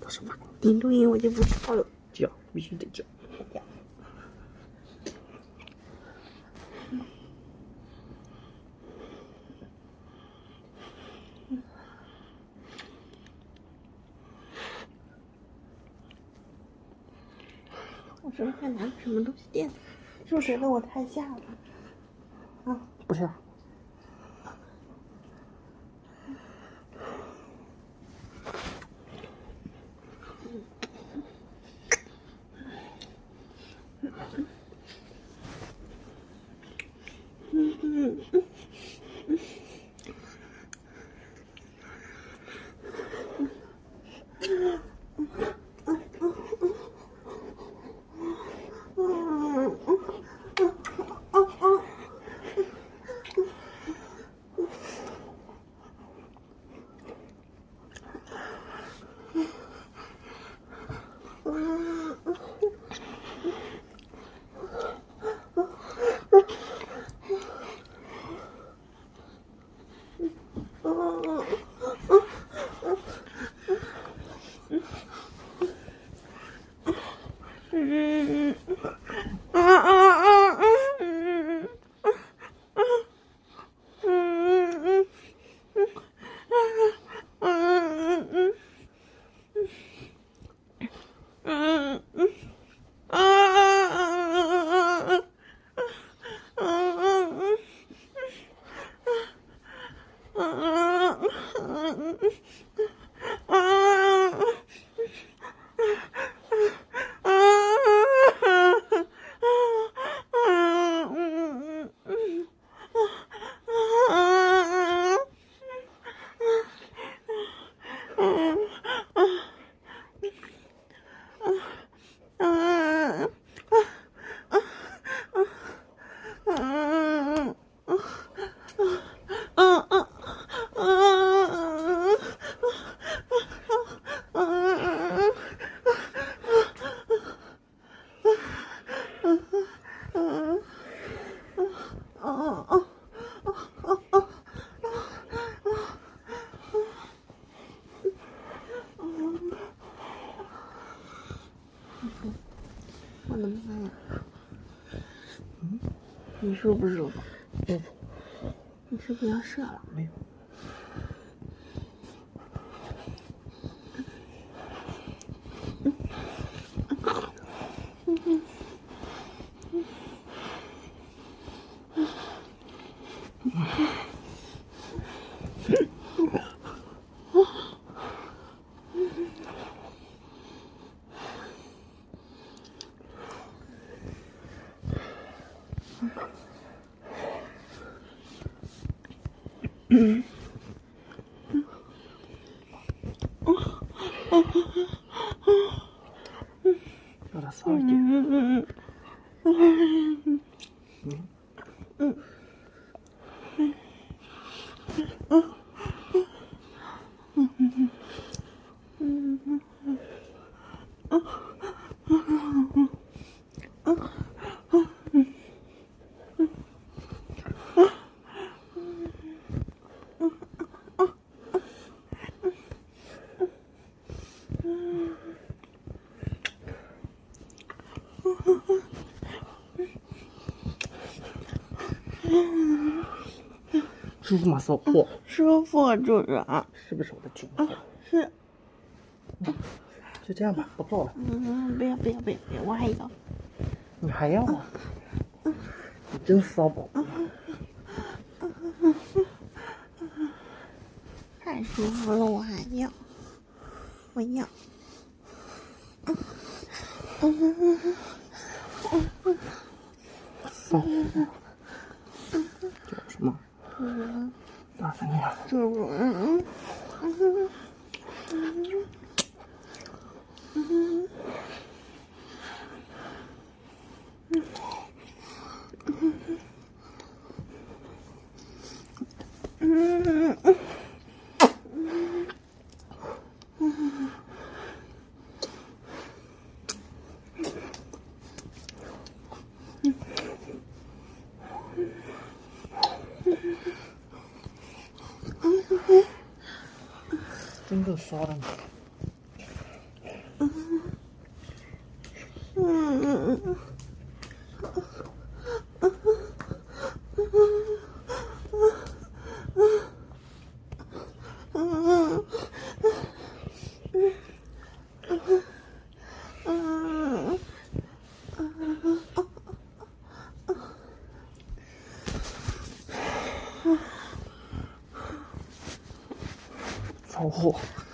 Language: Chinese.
到什么？ 你录音我就不叫了， 叫必须得叫。 我是不是还拿个什么东西垫？是不是觉得我太下了？啊， 不下。 我的妈呀！你舒不舒服？ 舒服。 你是不是要射了？ 没有。让它骚一点。舒服吗，骚货？ 舒服，主人。 是不是我的军火？ 是。 就这样吧，不抱了。 不要，我还要。 你还要啊？你真骚宝宝。 太舒服了，我还要。我要。 骚货。叫什么？大声点。 主人。 真够骚的你。 防护。